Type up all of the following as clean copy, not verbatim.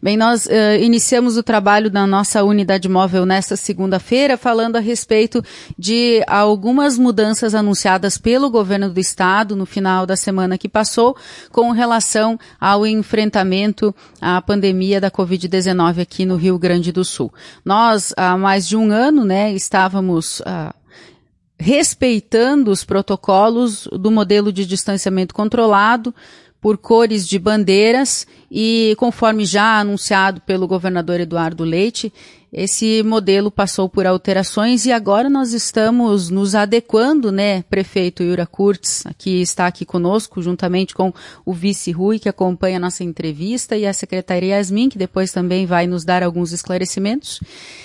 Bem, nós iniciamos o trabalho da nossa unidade móvel nesta segunda-feira falando a respeito de algumas mudanças anunciadas pelo governo do estado no final da semana que passou com relação ao enfrentamento à pandemia da Covid-19 aqui no Rio Grande do Sul. Nós, há mais de um ano, estávamos respeitando os protocolos do modelo de distanciamento controlado por cores de bandeiras e, conforme já anunciado pelo governador Eduardo Leite, esse modelo passou por alterações e agora nós estamos nos adequando, prefeito Yura Kurtz, que está aqui conosco, juntamente com o vice Rui, que acompanha a nossa entrevista, e a secretaria Yasmin, que depois também vai nos dar alguns esclarecimentos.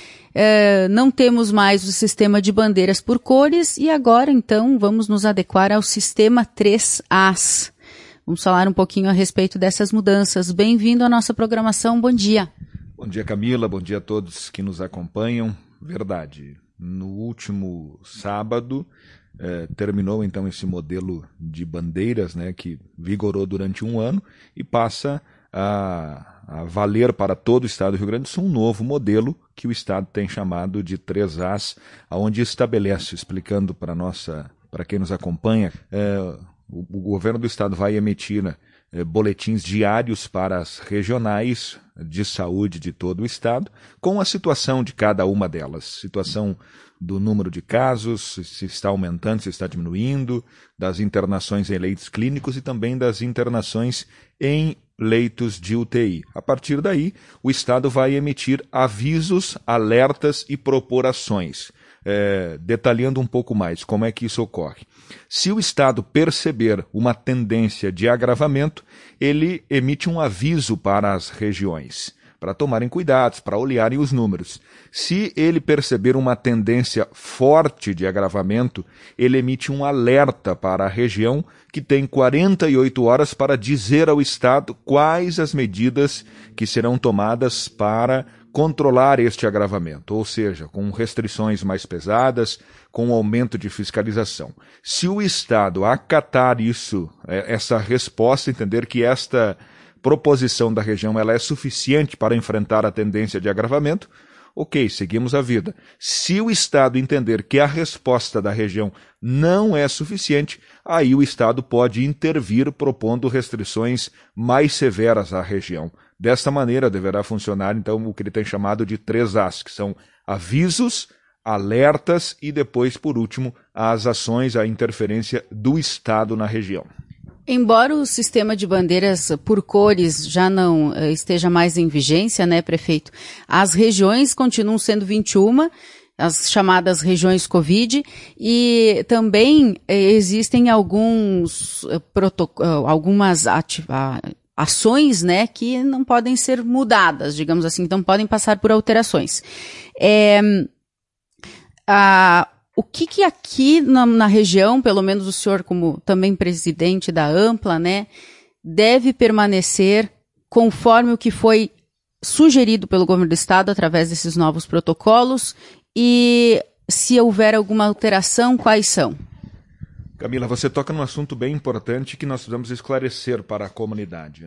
Não temos mais o sistema de bandeiras por cores e agora, então, vamos nos adequar ao sistema 3As. Vamos falar um pouquinho a respeito dessas mudanças. Bem-vindo à nossa programação. Bom dia. Bom dia, Camila. Bom dia a todos que nos acompanham. Verdade. No último sábado, terminou então esse modelo de bandeiras, que vigorou durante um ano e passa a valer para todo o estado do Rio Grande do Sul um novo modelo que o estado tem chamado de 3As, onde estabelece, explicando para quem nos acompanha, o governo do estado vai emitir boletins diários para as regionais de saúde de todo o estado, com a situação de cada uma delas, situação do número de casos, se está aumentando, se está diminuindo, das internações em leitos clínicos e também das internações em leitos de UTI. A partir daí, o estado vai emitir avisos, alertas e propor ações. Detalhando um pouco mais como é que isso ocorre. Se o estado perceber uma tendência de agravamento, ele emite um aviso para as regiões, para tomarem cuidados, para olharem os números. Se ele perceber uma tendência forte de agravamento, ele emite um alerta para a região que tem 48 horas para dizer ao estado quais as medidas que serão tomadas para controlar este agravamento, ou seja, com restrições mais pesadas, com aumento de fiscalização. Se o estado acatar isso, essa resposta, entender que esta proposição da região ela é suficiente para enfrentar a tendência de agravamento, ok, seguimos a vida. Se o estado entender que a resposta da região não é suficiente, aí o estado pode intervir propondo restrições mais severas à região. Desta maneira deverá funcionar, então, o que ele tem chamado de 3As, que são avisos, alertas e depois, por último, as ações, a interferência do estado na região. Embora o sistema de bandeiras por cores já não esteja mais em vigência, prefeito, as regiões continuam sendo 21, as chamadas regiões Covid, e também existem algumas ações, que não podem ser mudadas, digamos assim, então podem passar por alterações. O que aqui na região, pelo menos o senhor como também presidente da Ampla, deve permanecer conforme o que foi sugerido pelo governo do estado através desses novos protocolos e se houver alguma alteração, quais são? Camila, você toca num assunto bem importante que nós precisamos esclarecer para a comunidade,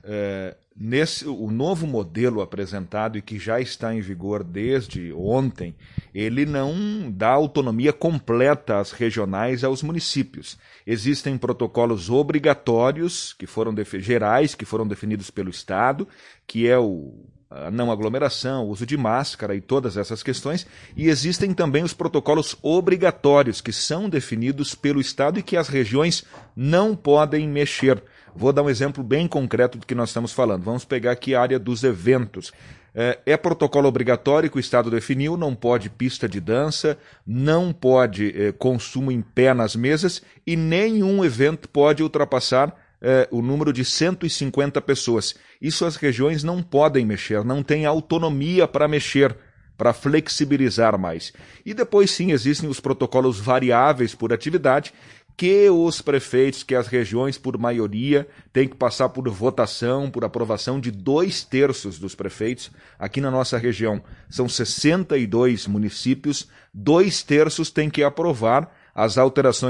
o novo modelo apresentado e que já está em vigor desde ontem, ele não dá autonomia completa às regionais e aos municípios. Existem protocolos obrigatórios gerais que foram definidos pelo estado, que é a não aglomeração, o uso de máscara e todas essas questões, e existem também os protocolos obrigatórios que são definidos pelo estado e que as regiões não podem mexer. Vou dar um exemplo bem concreto do que nós estamos falando. Vamos pegar aqui a área dos eventos. É protocolo obrigatório que o estado definiu, não pode pista de dança, não pode consumo em pé nas mesas e nenhum evento pode ultrapassar o número de 150 pessoas. Isso as regiões não podem mexer, não têm autonomia para mexer, para flexibilizar mais. E depois sim existem os protocolos variáveis por atividade, que os prefeitos, que as regiões, por maioria, têm que passar por votação, por aprovação de 2/3 dos prefeitos. Aqui na nossa região são 62 municípios, 2/3 têm que aprovar as alterações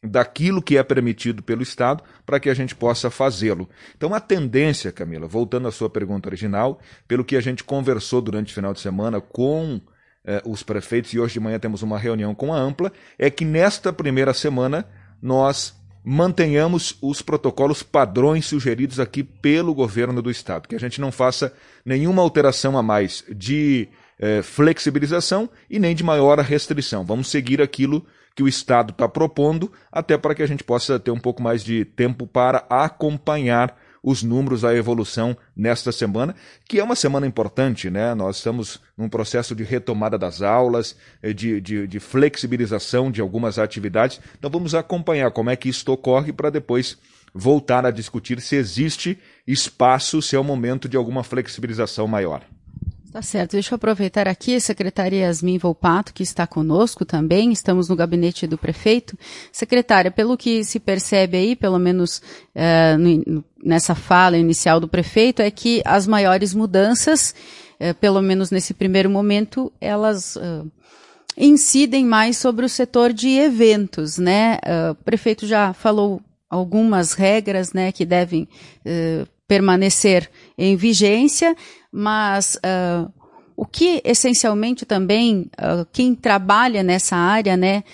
daquilo que é permitido pelo Estado para que a gente possa fazê-lo. Então a tendência, Camila, voltando à sua pergunta original, pelo que a gente conversou durante o final de semana com os prefeitos, e hoje de manhã temos uma reunião com a Ampla, é que nesta primeira semana nós mantenhamos os protocolos padrões sugeridos aqui pelo governo do Estado, que a gente não faça nenhuma alteração a mais de flexibilização e nem de maior restrição. Vamos seguir aquilo que o Estado está propondo, até para que a gente possa ter um pouco mais de tempo para acompanhar os números, a evolução nesta semana, que é uma semana importante, né? Nós estamos num processo de retomada das aulas, de flexibilização de algumas atividades, então vamos acompanhar como é que isto ocorre para depois voltar a discutir se existe espaço, se é o momento de alguma flexibilização maior. Tá certo, deixa eu aproveitar aqui a secretária Yasmin Volpato, que está conosco também, estamos no gabinete do prefeito. Secretária, pelo que se percebe aí, pelo menos nessa fala inicial do prefeito, é que as maiores mudanças, pelo menos nesse primeiro momento, elas incidem mais sobre o setor de eventos, né? O prefeito já falou algumas regras, né, que devem permanecer em vigência, mas o que essencialmente também quem trabalha nessa área, né,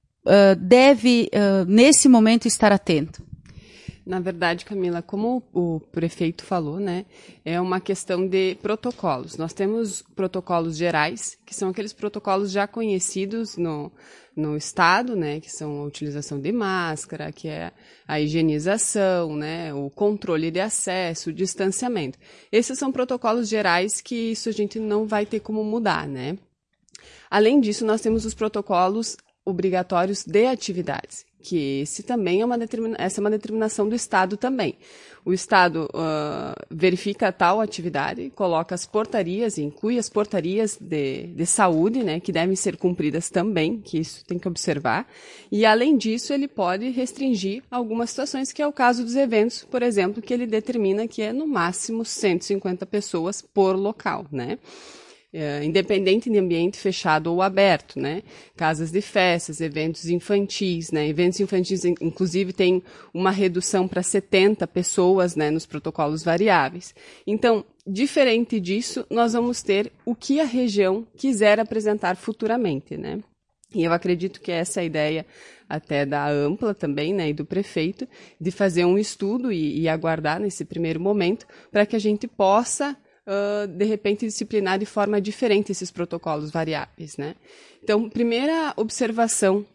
deve nesse momento estar atento? Na verdade, Camila, como o prefeito falou, né, é uma questão de protocolos. Nós temos protocolos gerais, que são aqueles protocolos já conhecidos no Estado, né, que são a utilização de máscara, que é a higienização, né, o controle de acesso, o distanciamento. Esses são protocolos gerais que isso a gente não vai ter como mudar, né. Além disso, nós temos os protocolos obrigatórios de atividades, que esse também essa é uma determinação do Estado também. O Estado verifica tal atividade, coloca as portarias, inclui as portarias de saúde, né, que devem ser cumpridas também, que isso tem que observar, e além disso ele pode restringir algumas situações, que é o caso dos eventos, por exemplo, que ele determina que é no máximo 150 pessoas por local, né? Independente de ambiente fechado ou aberto, né? Casas de festas, eventos infantis, né? Eventos infantis, inclusive, tem uma redução para 70 pessoas, né, nos protocolos variáveis. Então, diferente disso, nós vamos ter o que a região quiser apresentar futuramente, né? E eu acredito que essa é a ideia até da Ampla também, né, e do prefeito, de fazer um estudo e aguardar nesse primeiro momento para que a gente possa de repente disciplinar de forma diferente esses protocolos variáveis, né? Então, primeira observação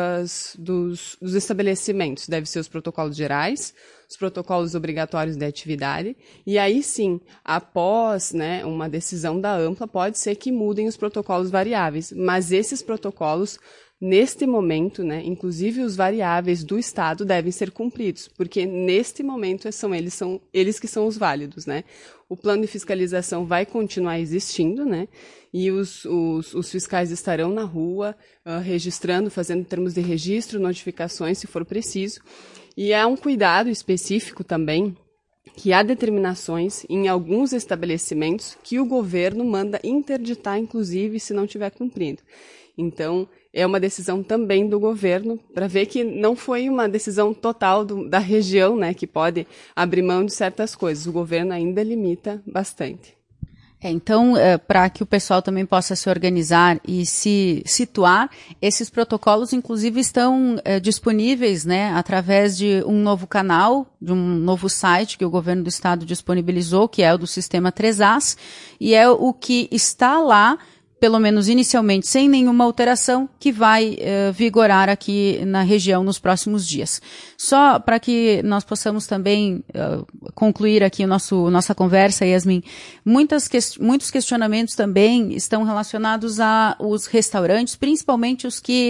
dos estabelecimentos deve ser os protocolos gerais, os protocolos obrigatórios de atividade, e aí sim, após, né, uma decisão da Ampla, pode ser que mudem os protocolos variáveis, mas esses protocolos, neste momento, né, inclusive os variáveis do Estado devem ser cumpridos, porque neste momento são eles que são os válidos, né? O plano de fiscalização vai continuar existindo, né? E os fiscais estarão na rua, registrando, fazendo termos de registro, notificações, se for preciso. E há um cuidado específico também, que há determinações em alguns estabelecimentos que o governo manda interditar, inclusive, se não estiver cumprindo. Então, é uma decisão também do governo, para ver que não foi uma decisão total da região, né, que pode abrir mão de certas coisas. O governo ainda limita bastante. Então, para que o pessoal também possa se organizar e se situar, esses protocolos, inclusive, estão disponíveis, né, através de um novo canal, de um novo site que o governo do estado disponibilizou, que é o do Sistema 3As, e é o que está lá, pelo menos inicialmente, sem nenhuma alteração, que vai vigorar aqui na região nos próximos dias. Só para que nós possamos também concluir aqui nossa conversa, Yasmin, muitos questionamentos também estão relacionados aos restaurantes, principalmente os que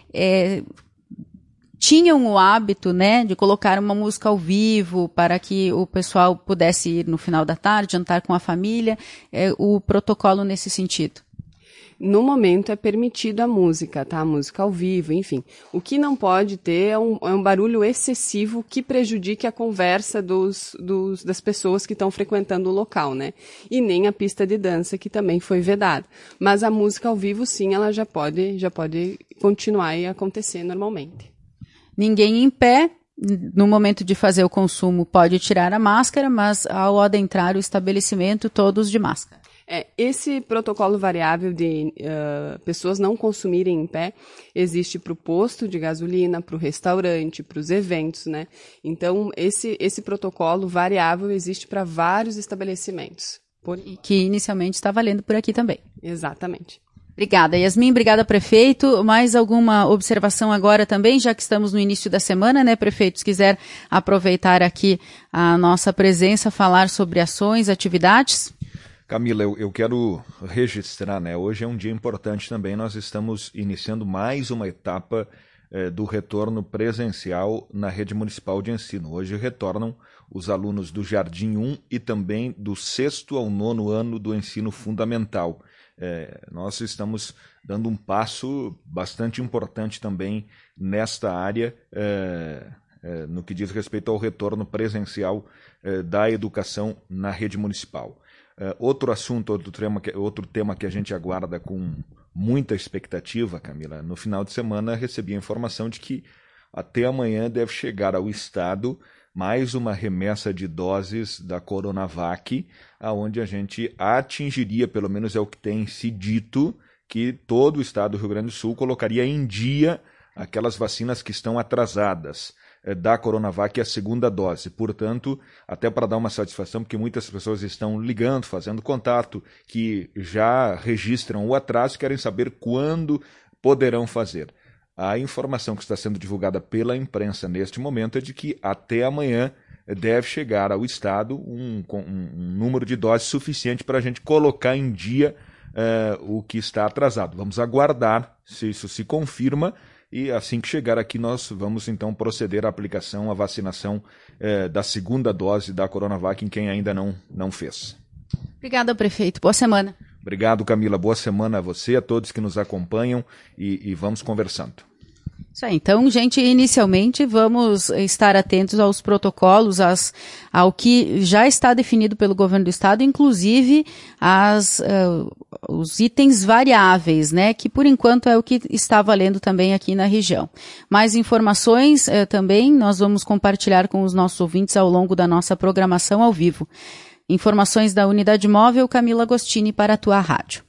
tinham o hábito, né, de colocar uma música ao vivo para que o pessoal pudesse ir no final da tarde, jantar com a família, o protocolo nesse sentido. No momento é permitida a música, tá? A música ao vivo, enfim. O que não pode ter é um barulho excessivo que prejudique a conversa das pessoas que estão frequentando o local, né? E nem a pista de dança, que também foi vedada. Mas a música ao vivo, sim, ela já pode continuar e acontecer normalmente. Ninguém em pé, no momento de fazer o consumo, pode tirar a máscara, mas ao adentrar o estabelecimento, todos de máscara. Esse protocolo variável de pessoas não consumirem em pé existe para o posto de gasolina, para o restaurante, para os eventos, né? Então, esse protocolo variável existe para vários estabelecimentos. E que inicialmente está valendo por aqui também. Exatamente. Obrigada, Yasmin. Obrigada, prefeito. Mais alguma observação agora também, já que estamos no início da semana, né, prefeito? Se quiser aproveitar aqui a nossa presença, falar sobre ações, atividades. Camila, eu quero registrar, né? Hoje é um dia importante também. Nós estamos iniciando mais uma etapa do retorno presencial na rede municipal de ensino. Hoje retornam os alunos do Jardim 1 e também do 6º ao 9º ano do ensino fundamental. Nós estamos dando um passo bastante importante também nesta área, no que diz respeito ao retorno presencial da educação na rede municipal. Outro assunto, outro tema que a gente aguarda com muita expectativa, Camila, no final de semana recebi a informação de que até amanhã deve chegar ao Estado mais uma remessa de doses da Coronavac, aonde a gente atingiria, pelo menos é o que tem se dito, que todo o Estado do Rio Grande do Sul colocaria em dia aquelas vacinas que estão atrasadas da Coronavac, a segunda dose. Portanto, até para dar uma satisfação, porque muitas pessoas estão ligando, fazendo contato, que já registram o atraso e querem saber quando poderão fazer. A informação que está sendo divulgada pela imprensa neste momento é de que até amanhã deve chegar ao Estado um número de doses suficiente para a gente colocar em dia o que está atrasado. Vamos aguardar se isso se confirma e assim que chegar aqui nós vamos então proceder à aplicação, à vacinação da segunda dose da Coronavac em quem ainda não fez. Obrigada, prefeito. Boa semana. Obrigado, Camila. Boa semana a você, a todos que nos acompanham e vamos conversando. Isso aí. Então, gente, inicialmente vamos estar atentos aos protocolos, ao que já está definido pelo governo do estado, inclusive os itens variáveis, né, que por enquanto é o que está valendo também aqui na região. Mais informações também nós vamos compartilhar com os nossos ouvintes ao longo da nossa programação ao vivo. Informações da Unidade Móvel, Camila Agostini para a Tua Rádio.